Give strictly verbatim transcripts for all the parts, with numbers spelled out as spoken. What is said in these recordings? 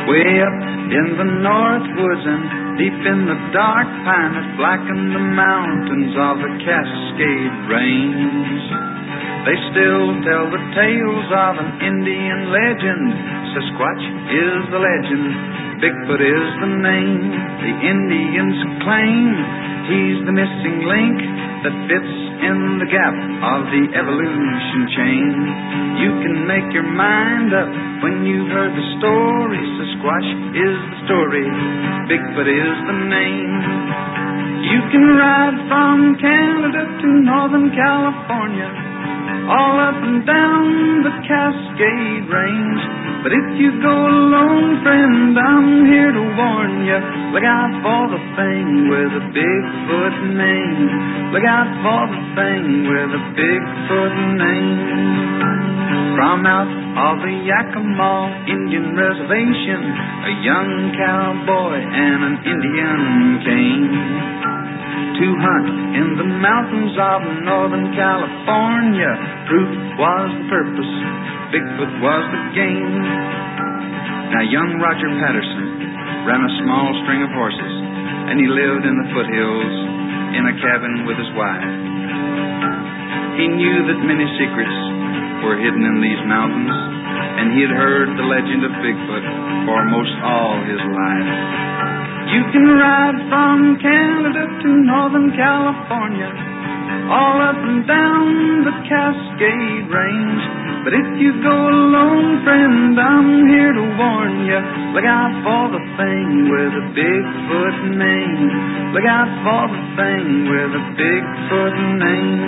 Way up in the north woods and deep in the dark pine that blacken the mountains of the Cascade Range, they still tell the tales of an Indian legend. Sasquatch is the legend, Bigfoot is the name. The Indians claim he's the missing link that fits in the gap of the evolution chain. You can make your mind up when you've heard the story. Sasquatch is the story, Bigfoot is the name. You can ride from Canada to Northern California, all up and down the Cascade Range. But if you go alone, friend, I'm here to warn you. Look out for the thing with a Bigfoot name. Look out for the thing with a Bigfoot name. From out of the Yakima Indian Reservation, a young cowboy and an Indian came to hunt in the mountains of Northern California. Proof was the purpose, Bigfoot was the game. Now young Roger Patterson ran a small string of horses, and he lived in the foothills in a cabin with his wife. He knew that many secrets were hidden in these mountains, and he had heard the legend of Bigfoot for most all his life. You can ride from Canada to Northern California, all up and down the Cascade Range. But if you go alone, friend, I'm here to warn you. Look out for the thing with a Bigfoot name. Look out for the thing with a Bigfoot name.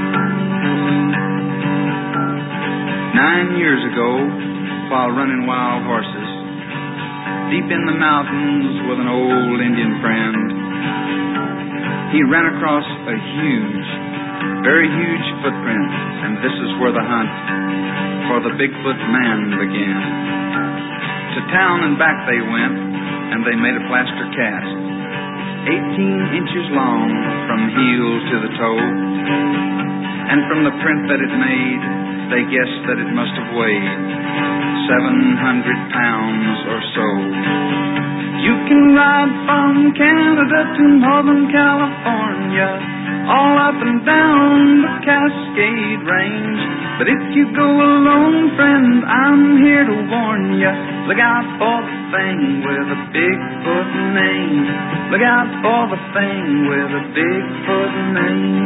Nine years ago, while running wild horses deep in the mountains with an old Indian friend, he ran across a huge, very huge footprint, and this is where the hunt for the Bigfoot man began. To town and back they went, and they made a plaster cast, eighteen inches long from heel to the toe, and from the print that it made, they guessed that it must have weighed seven hundred pounds or so. You can ride from Canada to Northern California, all up and down the Cascade Range. But if you go alone, friend, I'm here to warn you. Look out for the thing with a Bigfoot name. Look out for the thing with a Bigfoot name.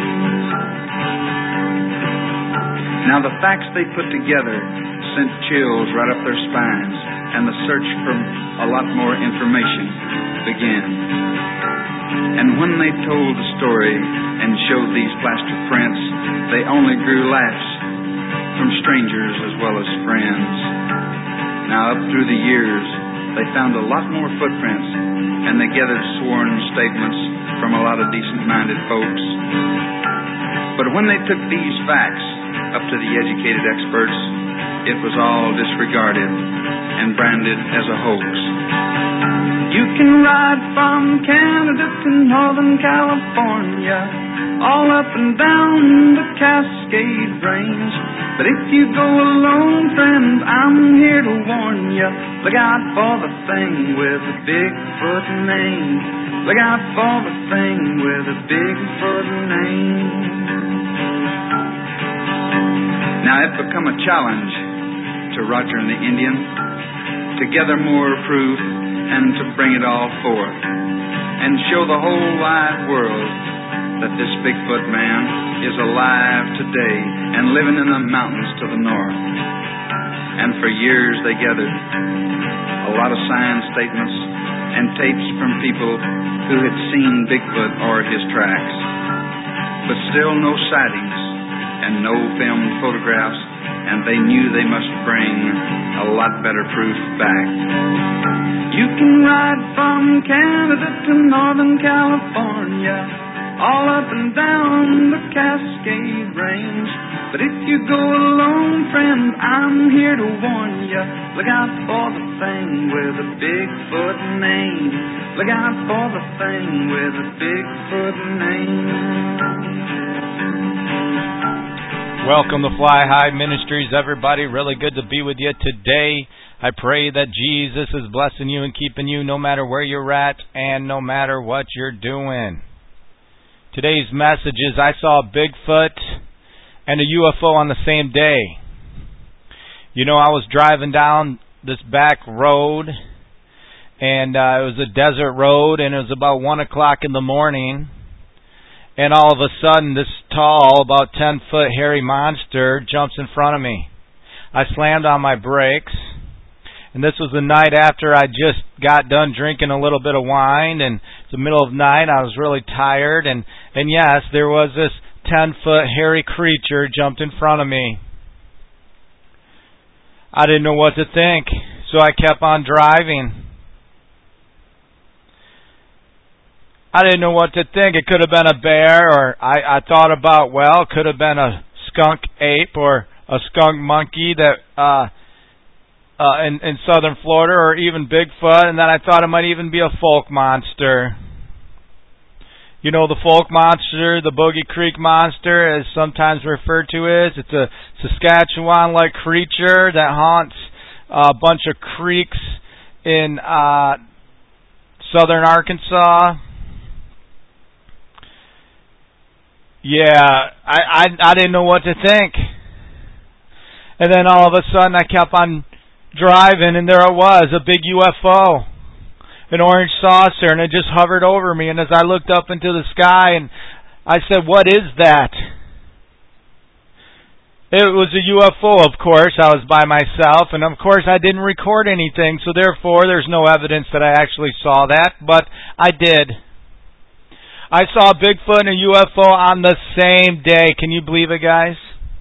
Now the facts they put together sent chills right up their spines, and the search for a lot more information began. And when they told the story and showed these plaster prints, they only grew laughs from strangers as well as friends. Now up through the years, they found a lot more footprints, and they gathered sworn statements from a lot of decent-minded folks. But when they took these facts up to the educated experts, it was all disregarded and branded as a hoax. You can ride from Canada to Northern California, all up and down the Cascade Range. But if you go alone, friend, I'm here to warn you. Look out for the thing with a Bigfoot name. Look out for the thing with a Bigfoot name. Now it become a challenge to Roger and the Indian to gather more proof and to bring it all forth and show the whole wide world that this Bigfoot man is alive today and living in the mountains to the north. And for years they gathered a lot of signed statements and tapes from people who had seen Bigfoot or his tracks, but still no sightings and no filmed photographs, and they knew they must bring a lot better proof back. You can ride from Canada to Northern California, all up and down the Cascade Range. But if you go alone, friend, I'm here to warn you. Look out for the thing with a Bigfoot name. Look out for the thing with a Bigfoot name. Welcome to Fly High Ministries, everybody. Really good to be with you today. I pray that Jesus is blessing you and keeping you no matter where you're at and no matter what you're doing. Today's message is I saw Bigfoot and a U F O on the same day. You know, I was driving down this back road, and uh, it was a desert road, and it was about one o'clock in the morning, and all of a sudden this tall, about ten foot hairy monster jumps in front of me. I slammed on my brakes, and this was the night after I just got done drinking a little bit of wine, and it's the middle of the night, I was really tired, and, and yes, there was this ten foot hairy creature jumped in front of me. I didn't know what to think, so I kept on driving. I didn't know what to think. It could have been a bear, or I, I thought about, well, it could have been a skunk ape or a skunk monkey that uh, uh, in, in southern Florida, or even Bigfoot, and then I thought it might even be a folk monster. You know, the folk monster, the Boogie Creek monster, as sometimes referred to as, it's a Saskatchewan-like creature that haunts a bunch of creeks in uh, southern Arkansas. Yeah, I, I I didn't know what to think. And then all of a sudden I kept on driving, and there it was, a big U F O. An orange saucer, and it just hovered over me. And as I looked up into the sky, and I said, what is that? It was a U F O, of course. I was by myself, and of course I didn't record anything, so therefore there's no evidence that I actually saw that, but I did. I saw Bigfoot and a U F O on the same day. Can you believe it, guys?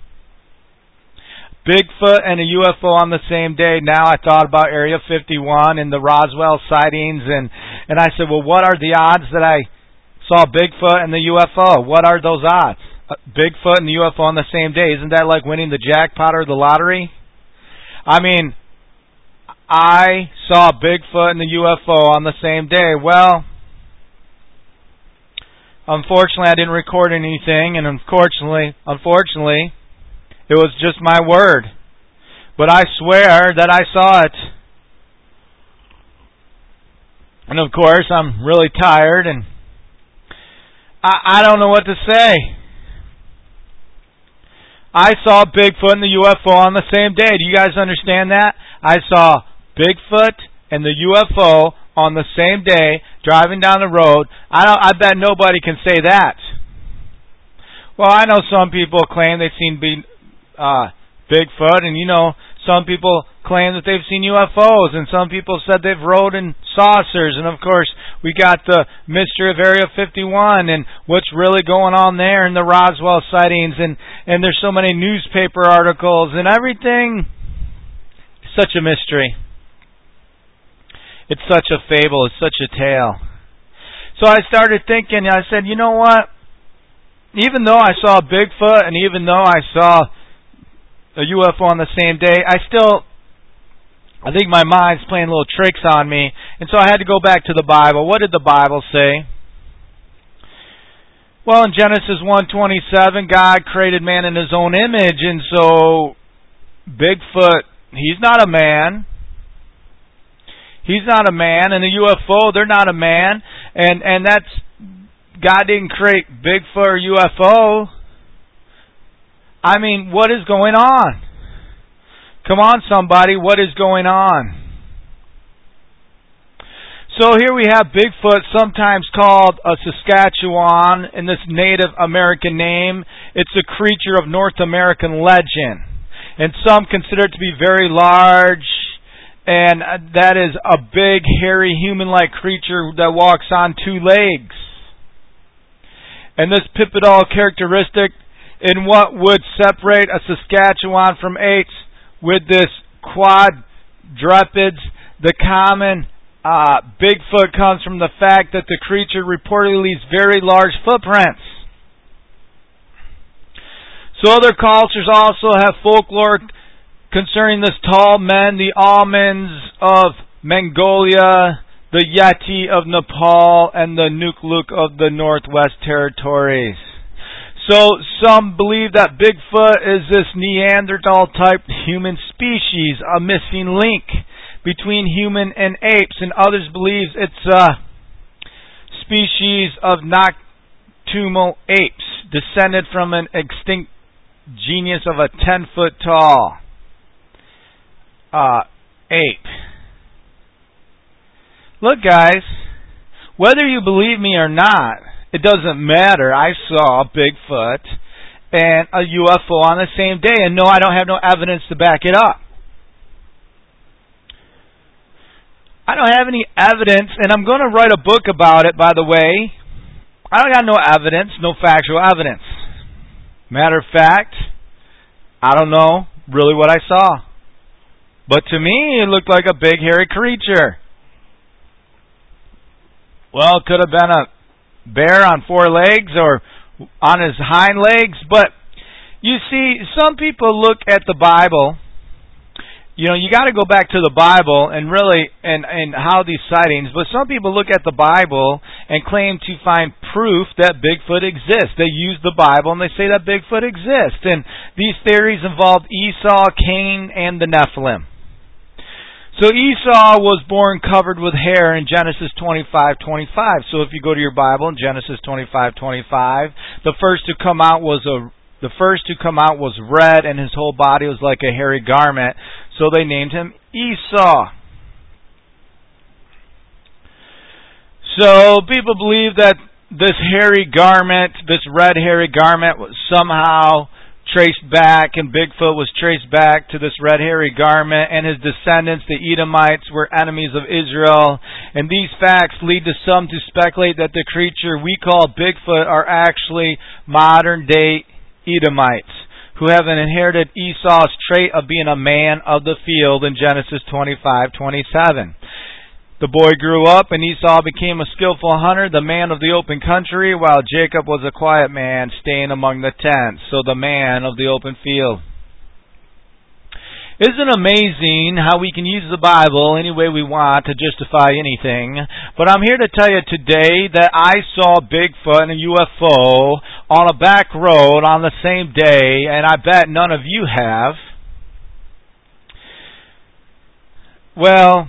Bigfoot and a U F O on the same day. Now I thought about Area fifty-one and the Roswell sightings, and, and I said, well, what are the odds that I saw Bigfoot and the U F O? What are those odds? Uh, Bigfoot and the U F O on the same day. Isn't that like winning the jackpot or the lottery? I mean, I saw Bigfoot and the U F O on the same day. Well, unfortunately, I didn't record anything, and unfortunately, unfortunately, it was just my word. But I swear that I saw it. And of course, I'm really tired, and I, I don't know what to say. I saw Bigfoot and the U F O on the same day. Do you guys understand that? I saw Bigfoot and the U F O on the same day, driving down the road. I don't, I bet nobody can say that. Well, I know some people claim they've seen be, uh, Bigfoot, and you know, some people claim that they've seen U F Os, and some people said they've rode in saucers, and of course, we got the mystery of Area fifty-one, and what's really going on there, and the Roswell sightings, and, and there's so many newspaper articles, and everything. Such a mystery. It's such a fable, it's such a tale. So I started thinking, I said, you know what? Even though I saw Bigfoot, and even though I saw a U F O on the same day, I still, I think my mind's playing little tricks on me, and so I had to go back to the Bible. What did the Bible say? Well, in Genesis one twenty-seven, God created man in His own image, and so Bigfoot, he's not a man. He's not a man, and the U F O, they're not a man, and and that's, God didn't create Bigfoot or U F O. I mean, what is going on? Come on, somebody, what is going on? So here we have Bigfoot, sometimes called a Saskatchewan, in this Native American name. It's a creature of North American legend, and some consider it to be very large, and that is a big, hairy, human-like creature that walks on two legs. And this bipedal characteristic, in what would separate a Saskatchewan from apes with this quadrupeds, the common uh, Bigfoot comes from the fact that the creature reportedly leaves very large footprints. So other cultures also have folklore concerning this tall man, the Almonds of Mongolia, the Yeti of Nepal, and the Nukluk of the Northwest Territories. So some believe that Bigfoot is this Neanderthal-type human species, a missing link between human and apes, and others believe it's a species of nocturnal apes, descended from an extinct genus of a ten-foot tall uh, ape. Look, guys, whether you believe me or not, it doesn't matter. I saw Bigfoot and a U F O on the same day, and no, I don't have no evidence to back it up. I don't have any evidence, and I'm going to write a book about it, by the way. I don't got no evidence, no factual evidence. Matter of fact, I don't know really what I saw. But to me, it looked like a big hairy creature. Well, it could have been a bear on four legs or on his hind legs. But you see, some people look at the Bible. You know, you got to go back to the Bible and really, and, and how these sightings, but some people look at the Bible and claim to find proof that Bigfoot exists. They use the Bible and they say that Bigfoot exists. And these theories involved Esau, Cain, and the Nephilim. So Esau was born covered with hair in Genesis twenty-five twenty-five. So if you go to your Bible in Genesis twenty-five twenty-five, the first to come out was a The first to come out was red, and his whole body was like a hairy garment, so they named him Esau. So people believe that this hairy garment, this red hairy garment, was somehow traced back, and Bigfoot was traced back to this red hairy garment, and his descendants, the Edomites, were enemies of Israel. And these facts lead to some to speculate that the creature we call Bigfoot are actually modern-day Edomites, who have inherited Esau's trait of being a man of the field in Genesis twenty-five twenty-seven. The boy grew up, and Esau became a skillful hunter, the man of the open country, while Jacob was a quiet man, staying among the tents, so the man of the open field. Isn't it amazing how we can use the Bible any way we want to justify anything? But I'm here to tell you today that I saw Bigfoot and a U F O on a back road on the same day, and I bet none of you have. Well,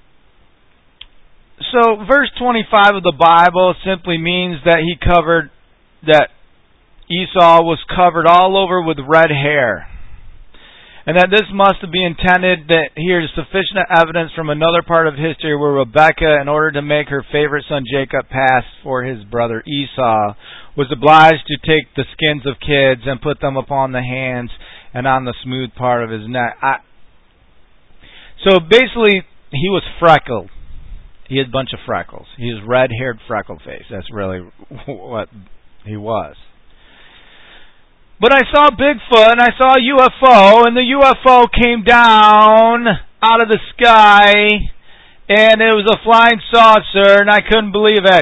so verse twenty-five of the Bible simply means that he covered, that Esau was covered all over with red hair. And that this must be intended that here is sufficient evidence from another part of history where Rebekah, in order to make her favorite son Jacob pass for his brother Esau, was obliged to take the skins of kids and put them upon the hands and on the smooth part of his neck. I, so basically, he was freckled. He had a bunch of freckles. He was red-haired, freckle-faced. That's really what he was. But I saw Bigfoot, and I saw a U F O, and the U F O came down out of the sky, and it was a flying saucer, and I couldn't believe it.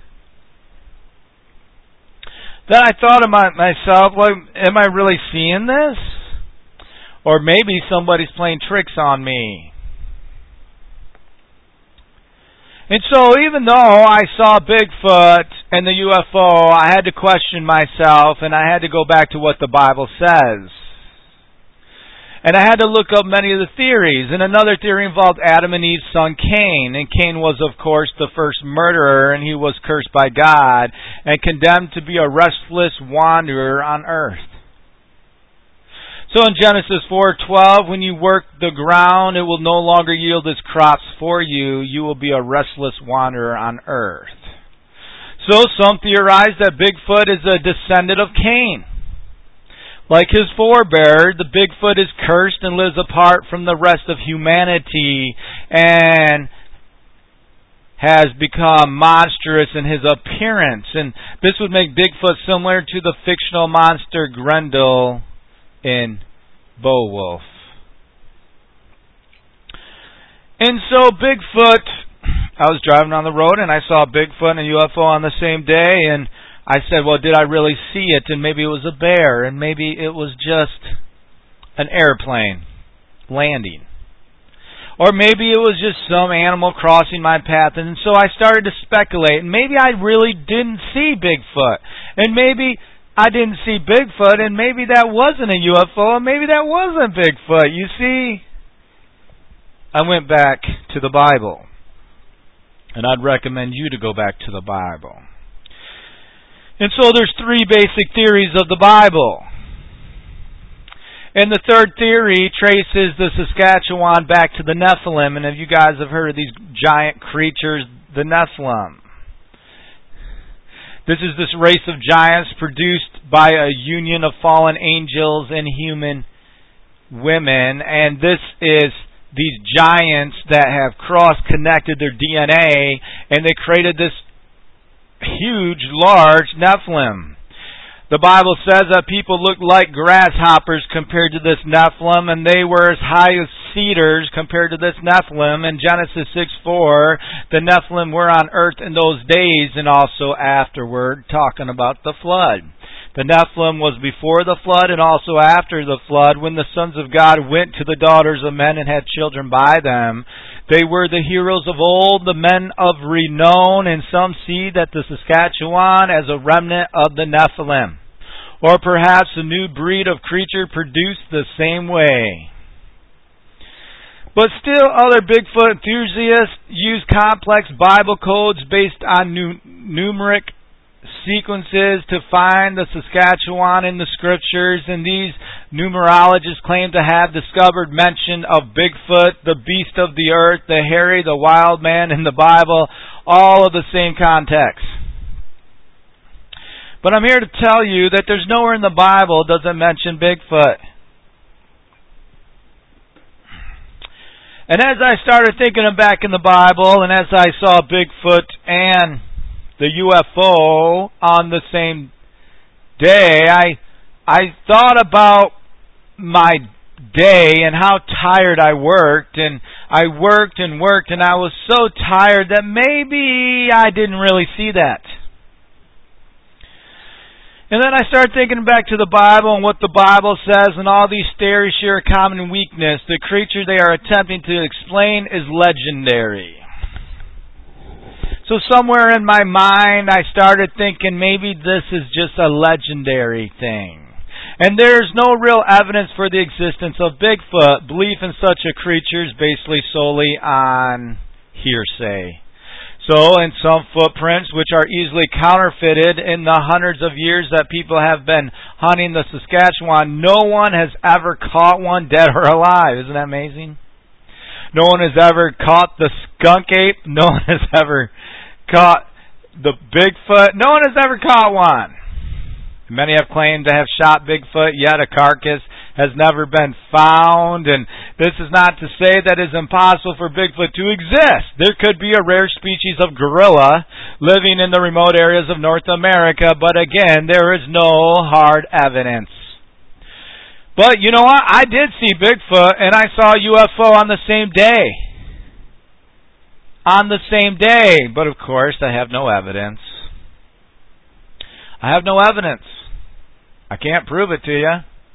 Then I thought to myself, well, am I really seeing this? Or maybe somebody's playing tricks on me. And so even though I saw Bigfoot and the U F O, I had to question myself, and I had to go back to what the Bible says. And I had to look up many of the theories. And another theory involved Adam and Eve's son Cain. And Cain was, of course, the first murderer, and he was cursed by God and condemned to be a restless wanderer on earth. So in Genesis four twelve, when you work the ground, it will no longer yield its crops for you. You will be a restless wanderer on earth. So some theorize that Bigfoot is a descendant of Cain. Like his forebear, the Bigfoot is cursed and lives apart from the rest of humanity and has become monstrous in his appearance. And this would make Bigfoot similar to the fictional monster Grendel in Beowulf. And so Bigfoot, I was driving on the road and I saw Bigfoot and a U F O on the same day, and I said, well, did I really see it? And maybe it was a bear, and maybe it was just an airplane landing. Or maybe it was just some animal crossing my path. And so I started to speculate, and maybe I really didn't see Bigfoot. And maybe I didn't see Bigfoot, and maybe that wasn't a U F O, and maybe that wasn't Bigfoot. You see, I went back to the Bible. And I'd recommend you to go back to the Bible. And so there's three basic theories of the Bible. And the third theory traces the Saskatchewan back to the Nephilim. And if you guys have heard of these giant creatures, the Nephilim. This is this race of giants produced by a union of fallen angels and human women. And this is these giants that have cross-connected their D N A, and they created this huge, large Nephilim. The Bible says that people looked like grasshoppers compared to this Nephilim, and they were as high as cedars compared to this Nephilim. In Genesis six four, the Nephilim were on earth in those days and also afterward, talking about the flood. The Nephilim was before the flood and also after the flood, when the sons of God went to the daughters of men and had children by them. They were the heroes of old, the men of renown, and some see that the Saskatchewan as a remnant of the Nephilim, or perhaps a new breed of creature produced the same way. But still, other Bigfoot enthusiasts use complex Bible codes based on nu- numeric sequences to find the Saskatchewan in the Scriptures, and these numerologists claim to have discovered mention of Bigfoot, the beast of the earth, the hairy, the wild man in the Bible, all of the same context. But I'm here to tell you that there's nowhere in the Bible does it mention Bigfoot. And as I started thinking of back in the Bible, and as I saw Bigfoot and the U F O on the same day, I I thought about my day and how tired I worked, and I worked and worked, and I was so tired that maybe I didn't really see that. And then I started thinking back to the Bible and what the Bible says, and all these theories share a common weakness. The creature they are attempting to explain is legendary. So somewhere in my mind, I started thinking maybe this is just a legendary thing. And there's no real evidence for the existence of Bigfoot. Belief in such a creature is basically solely on hearsay. So, in some footprints, which are easily counterfeited in the hundreds of years that people have been hunting the Saskatchewan, no one has ever caught one dead or alive. Isn't that amazing? No one has ever caught the skunk ape. No one has ever caught the Bigfoot. No one has ever caught one. Many have claimed to have shot Bigfoot, yet a carcass has never been found. And this is not to say that it is impossible for Bigfoot to exist. There could be a rare species of gorilla living in the remote areas of North America, but again, there is no hard evidence. But you know what? I did see Bigfoot, and I saw a U F O on the same day. On the same day. But of course, I have no evidence. I have no evidence. I can't prove it to you.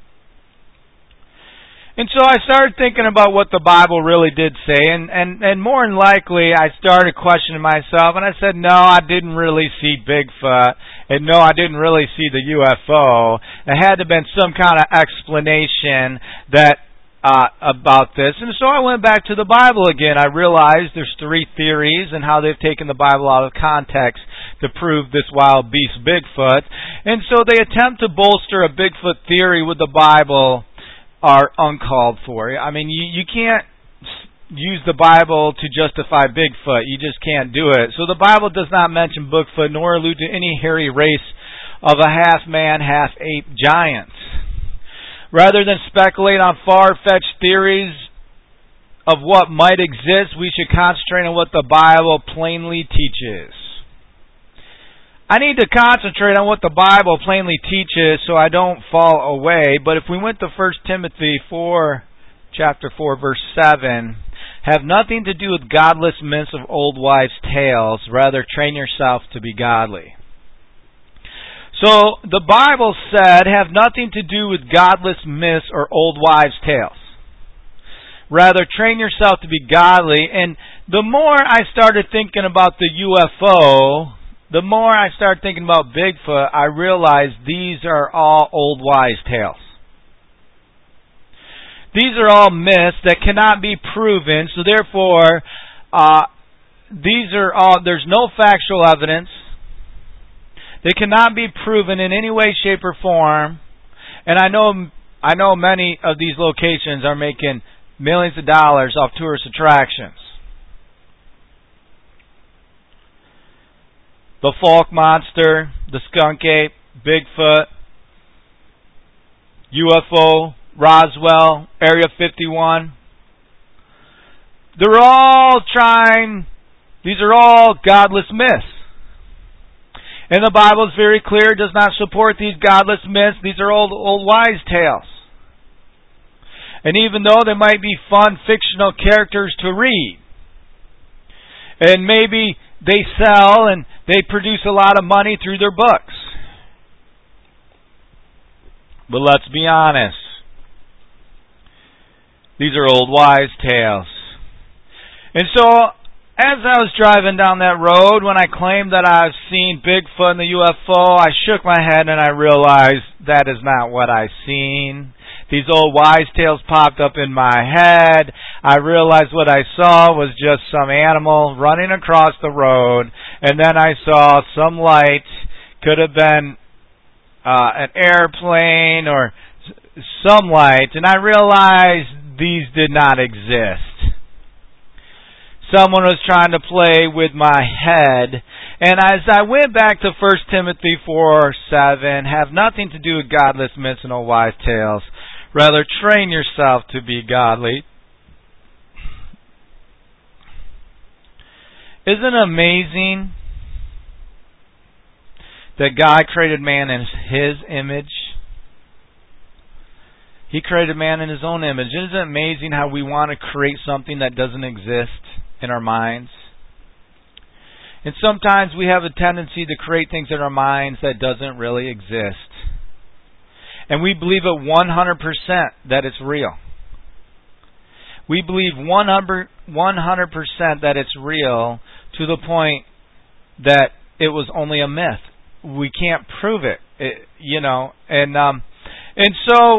And so I started thinking about what the Bible really did say, and, and, and more than likely I started questioning myself, and I said, no, I didn't really see Bigfoot, and no, I didn't really see the U F O. There had to have been some kind of explanation that uh, about this. And so I went back to the Bible again. I realized there's three theories and how they've taken the Bible out of context to prove this wild beast Bigfoot. And so they attempt to bolster a Bigfoot theory with the Bible are uncalled for. I mean, you, you can't use the Bible to justify Bigfoot. You just can't do it. So the Bible does not mention Bigfoot nor allude to any hairy race of a half-man, half-ape giants. Rather than speculate on far-fetched theories of what might exist, we should concentrate on what the Bible plainly teaches. I need to concentrate on what the Bible plainly teaches so I don't fall away. But if we went to First Timothy four, chapter four, verse seven, have nothing to do with godless myths of old wives' tales. Rather, train yourself to be godly. So, the Bible said, have nothing to do with godless myths or old wives' tales. Rather, train yourself to be godly. And the more I started thinking about the U F O, the more I started thinking about Bigfoot, I realized these are all old wives' tales. These are all myths that cannot be proven, so therefore, uh, these are all, there's no factual evidence. They cannot be proven in any way, shape, or form. And I know, I know many of these locations are making millions of dollars off tourist attractions. The Folk Monster, the Skunk Ape, Bigfoot, U F O, Roswell, Area fifty-one. They're all trying, these are all godless myths. And the Bible is very clear, it does not support these godless myths. These are old, old wise tales. And even though they might be fun fictional characters to read, and maybe they sell and they produce a lot of money through their books. But let's be honest. These are old wise tales. And so, as I was driving down that road, when I claimed that I've seen Bigfoot and the U F O, I shook my head and I realized that is not what I've seen. These old wise tales popped up in my head. I realized what I saw was just some animal running across the road, and then I saw some light. Could have been uh, an airplane or some light, and I realized these did not exist. Someone was trying to play with my head. And as I went back to First Timothy four seven, have nothing to do with godless myths and old wise tales. Rather, train yourself to be godly. Isn't it amazing that God created man in His image? He created man in His own image. Isn't it amazing how we want to create something that doesn't exist in our minds? And sometimes we have a tendency to create things in our minds that doesn't really exist. And we believe it one hundred percent that it's real. We believe one hundred percent that it's real to the point that it was only a myth. We can't prove it, it you know. And um, and so,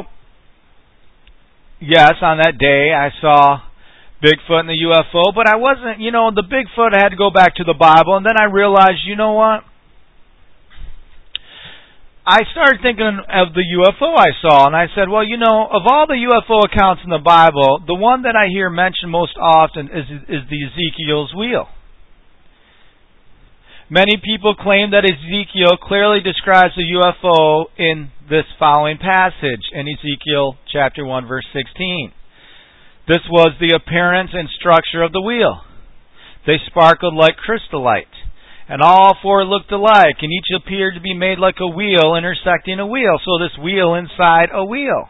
yes, on that day I saw Bigfoot and the U F O, but I wasn't, you know, the Bigfoot, I had to go back to the Bible, and then I realized, you know what? I started thinking of the U F O I saw, and I said, well, you know, of all the U F O accounts in the Bible, the one that I hear mentioned most often is, is the Ezekiel's wheel. Many people claim that Ezekiel clearly describes the U F O in this following passage in Ezekiel chapter one, verse sixteen. This was the appearance and structure of the wheel. They sparkled like crystallite, and all four looked alike, and each appeared to be made like a wheel intersecting a wheel. So this wheel inside a wheel.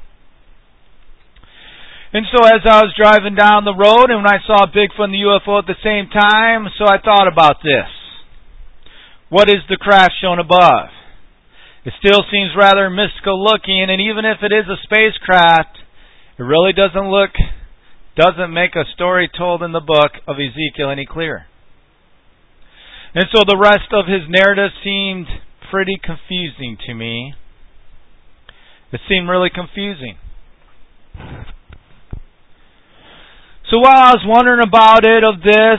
And so as I was driving down the road, and when I saw Bigfoot and the U F O at the same time, so I thought about this. What is the craft shown above? It still seems rather mystical looking, and even if it is a spacecraft, it really doesn't look, doesn't make a story told in the book of Ezekiel any clearer. And so the rest of his narrative seemed pretty confusing to me. It seemed really confusing. So while I was wondering about it, of this,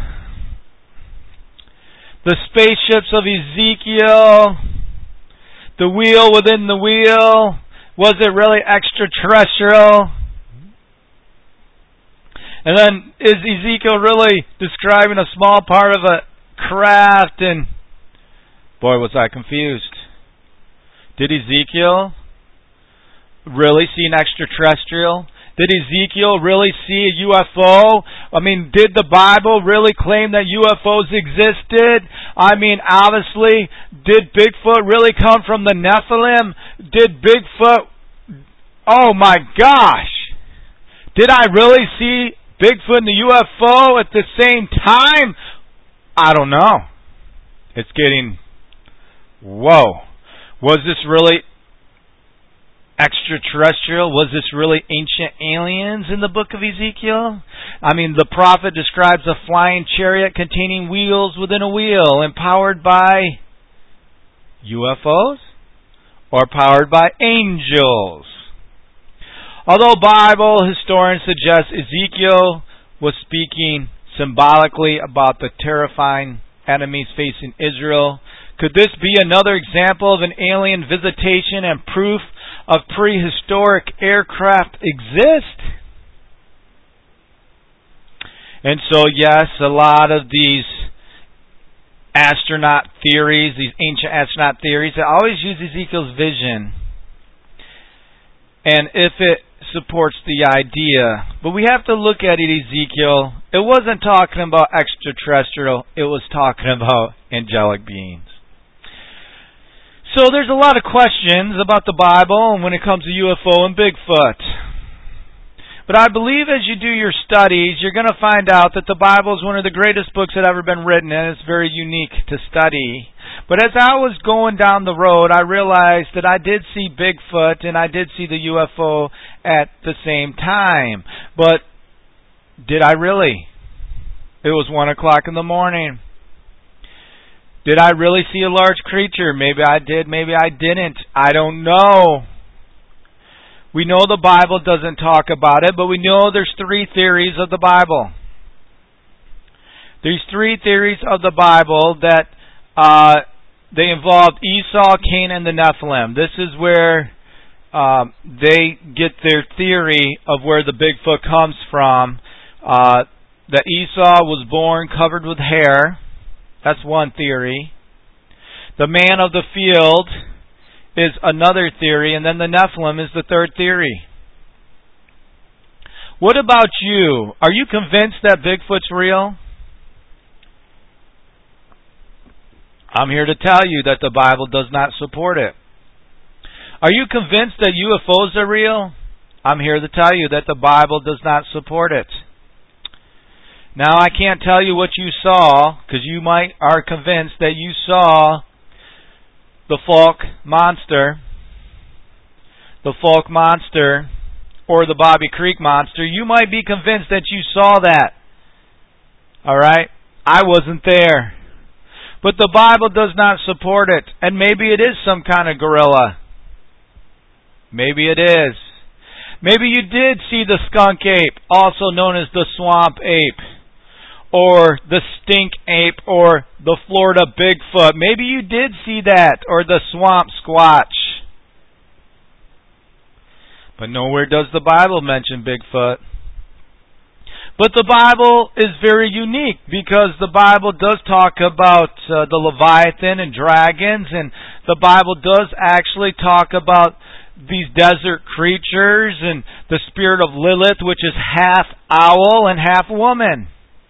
the spaceships of Ezekiel, the wheel within the wheel, was it really extraterrestrial? And then, is Ezekiel really describing a small part of a craft? And boy, was I confused. Did Ezekiel really see an extraterrestrial? Did Ezekiel really see a U F O? I mean, did the Bible really claim that U F Os existed? I mean, obviously, did Bigfoot really come from the Nephilim? Did Bigfoot... Oh my gosh! Did I really see Bigfoot and the U F O at the same time? I don't know. It's getting... Whoa. Was this really extraterrestrial? Was this really ancient aliens in the book of Ezekiel? I mean, the prophet describes a flying chariot containing wheels within a wheel, empowered by U F Os or powered by angels. Although Bible historians suggest Ezekiel was speaking symbolically about the terrifying enemies facing Israel, could this be another example of an alien visitation and proof of prehistoric aircraft exist? And so, yes, a lot of these astronaut theories, these ancient astronaut theories, they always use Ezekiel's vision. And if it supports the idea, but we have to look at it, Ezekiel, it wasn't talking about extraterrestrial, it was talking about angelic beings. So there's a lot of questions about the Bible and when it comes to U F O and Bigfoot. But I believe as you do your studies, you're going to find out that the Bible is one of the greatest books that ever been written, and it's very unique to study. But as I was going down the road, I realized that I did see Bigfoot and I did see the U F O at the same time. But did I really? It was one o'clock in the morning. Did I really see a large creature? Maybe I did, maybe I didn't. I don't know. We know the Bible doesn't talk about it, but we know there's three theories of the Bible. There's three theories of the Bible that uh, they involved Esau, Cain, and the Nephilim. This is where uh, they get their theory of where the Bigfoot comes from. Uh, that Esau was born covered with hair. That's one theory. The man of the field is another theory, and then the Nephilim is the third theory. What about you? Are you convinced that Bigfoot's real? I'm here to tell you that the Bible does not support it. Are you convinced that U F Os are real? I'm here to tell you that the Bible does not support it. Now, I can't tell you what you saw, because you might are convinced that you saw the Falk Monster, the Falk Monster, or the Bobby Creek Monster. You might be convinced that you saw that. All right? I wasn't there. But the Bible does not support it. And maybe it is some kind of gorilla. Maybe it is. Maybe you did see the skunk ape, also known as the swamp ape, or the stink ape, or the Florida Bigfoot. Maybe you did see that, or the swamp squatch. But nowhere does the Bible mention Bigfoot. But the Bible is very unique, because the Bible does talk about uh, the Leviathan and dragons, and the Bible does actually talk about these desert creatures and the spirit of Lilith, which is half owl and half woman.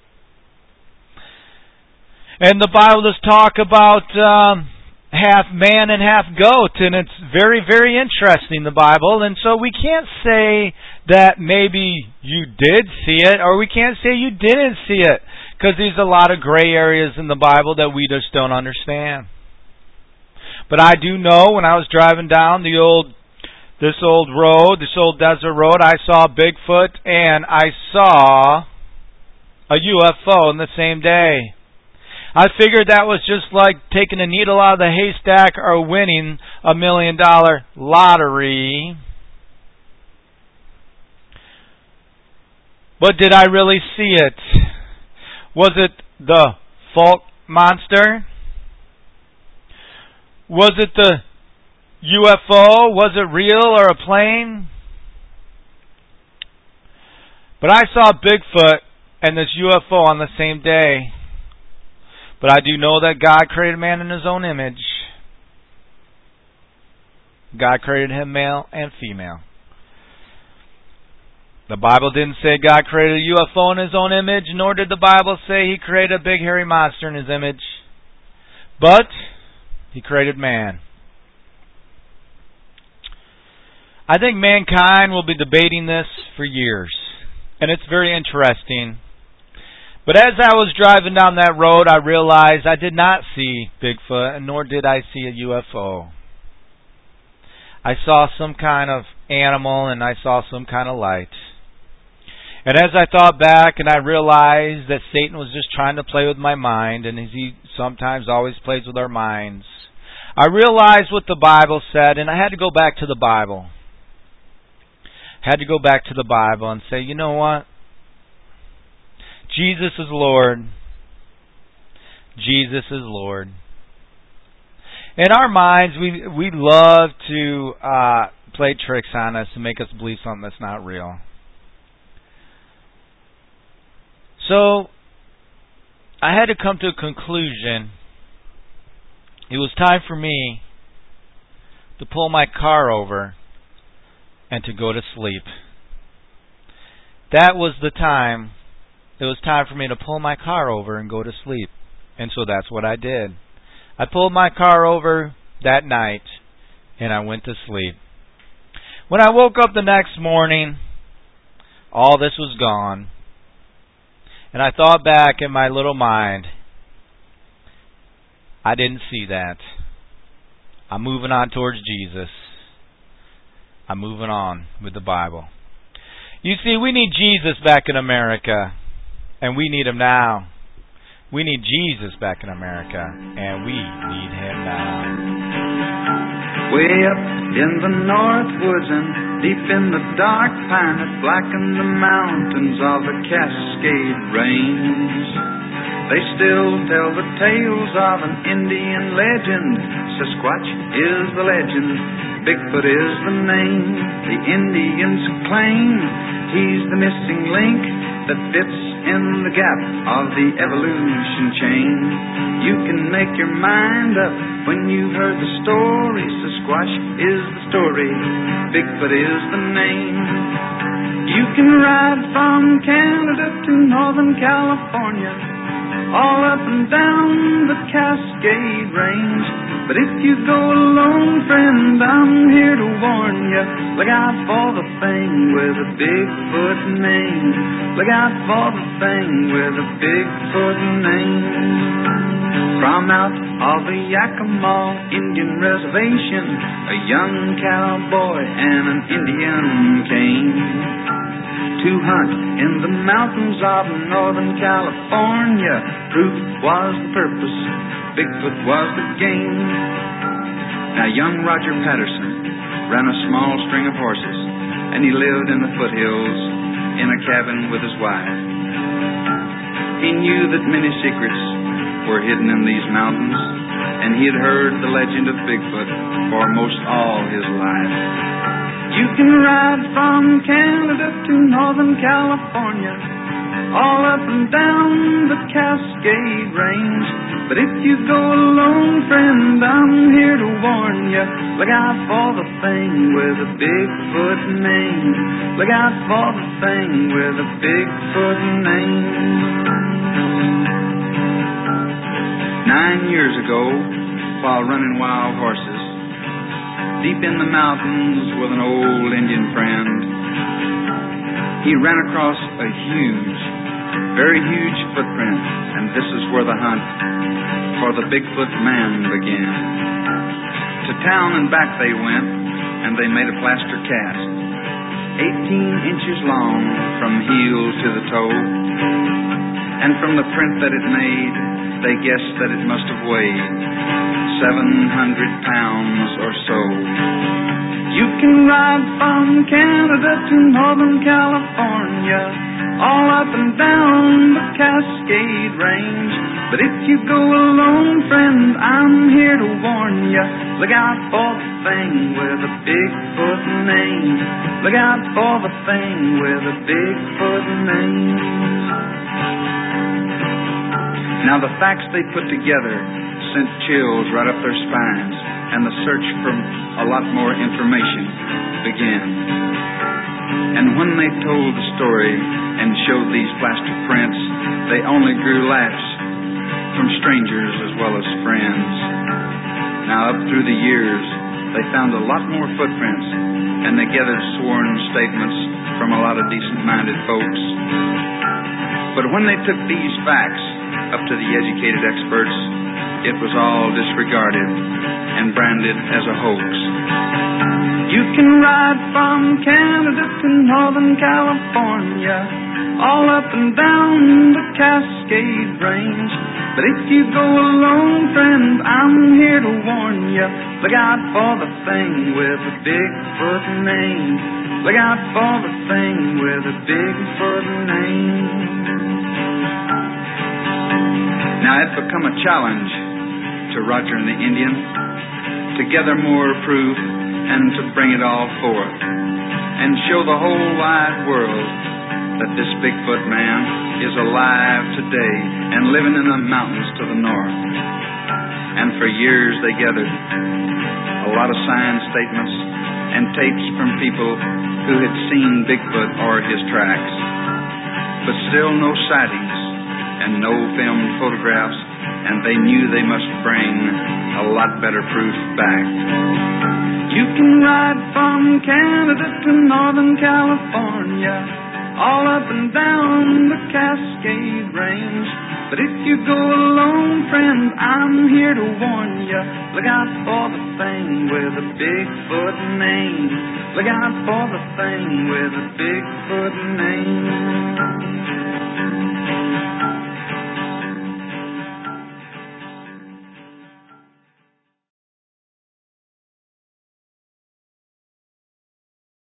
And the Bible does talk about um, half man and half goat, and it's very, very interesting, the Bible. And so we can't say that maybe you did see it, or we can't say you didn't see it, because there's a lot of gray areas in the Bible that we just don't understand. But I do know when I was driving down the old, this old road, this old desert road, I saw Bigfoot, and I saw a U F O in the same day. I figured that was just like taking a needle out of the haystack or winning a million dollar lottery. But did I really see it? Was it the Falk Monster? Was it the U F O? Was it real or a plane? But I saw Bigfoot and this U F O on the same day. But I do know that God created man in His own image. God created him male and female. The Bible didn't say God created a U F O in His own image, nor did the Bible say He created a big hairy monster in His image. But He created man. I think mankind will be debating this for years. And it's very interesting. But as I was driving down that road, I realized I did not see Bigfoot, and nor did I see a U F O. I saw some kind of animal, and I saw some kind of light. And as I thought back, and I realized that Satan was just trying to play with my mind, and as he sometimes always plays with our minds, I realized what the Bible said, and I had to go back to the Bible. had to go back to the Bible and say, you know what? Jesus is Lord. Jesus is Lord. In our minds, we we love to uh, play tricks on us and make us believe something that's not real. So, I had to come to a conclusion. It was time for me to pull my car over and to go to sleep. That was the time. It was time for me to pull my car over and go to sleep. And so that's what I did. I pulled my car over that night and I went to sleep. When I woke up the next morning, all this was gone. And I thought back in my little mind, I didn't see that. I'm moving on towards Jesus. I'm moving on with the Bible. You see, we need Jesus back in America, and we need Him now. We need Jesus back in America, and we need Him now. Way up in the north woods and deep in the dark pine that blacken the mountains of the Cascade Range, they still tell the tales of an Indian legend. Sasquatch is the legend, Bigfoot is the name. The Indians claim he's the missing link that fits in the gap of the evolution chain. You can make your mind up when you've heard the story. Sasquatch is the story, Bigfoot is the name. You can ride from Canada to Northern California, all up and down the Cascade Range. But if you go alone, friend, I'm here to warn you. Look out for the thing with a Bigfoot name. Look out for the thing with a Bigfoot name. From out of the Yakima Indian Reservation, a young cowboy and an Indian came to hunt in the mountains of Northern California. Proof was the purpose, Bigfoot was the game. Now young Roger Patterson ran a small string of horses, and he lived in the foothills in a cabin with his wife. He knew that many secrets were hidden in these mountains, and he had heard the legend of Bigfoot for most all his life. You can ride from Canada to Northern California, all up and down the Cascade Range. But if you go alone, friend, I'm here to warn you. Look out for the thing with a Bigfoot name. Look out for the thing with a Bigfoot name. Nine years ago, while running wild horses, deep in the mountains with an old Indian friend, he ran across a huge, very huge footprint, and this is where the hunt for the Bigfoot man began. To town and back they went, and they made a plaster cast, eighteen inches long from heel to the toe, and from the print that it made, they guessed that it must have weighed seven hundred pounds or so. You can ride from Canada to Northern California, all up and down the Cascade Range. But if you go alone, friend, I'm here to warn you. Look out for the thing with a Bigfoot name. Look out for the thing with a Bigfoot name. Now the facts they put together sent chills right up their spines, and the search for a lot more information began. And when they told the story and showed these plaster prints, they only grew laughs from strangers as well as friends. Now up through the years, they found a lot more footprints, and they gathered sworn statements from a lot of decent-minded folks. But when they took these facts up to the educated experts, it was all disregarded and branded as a hoax. You can ride from Canada to Northern California, all up and down the Cascade Range. But if you go alone, friend, I'm here to warn you. Look out for the thing with a Bigfoot name. Look out for the thing with a Bigfoot name. Now it's become a challenge to Roger and the Indian to gather more proof and to bring it all forth and show the whole wide world that this Bigfoot man is alive today and living in the mountains to the north. And for years they gathered a lot of signed statements and tapes from people who had seen Bigfoot or his tracks, but still no sightings and no filmed photographs, and they knew they must bring a lot better proof back. You can ride from Canada to Northern California, all up and down the Cascade Range. But if you go alone, friend, I'm here to warn you. Look out for the thing with a Bigfoot name. Look out for the thing with a Bigfoot name.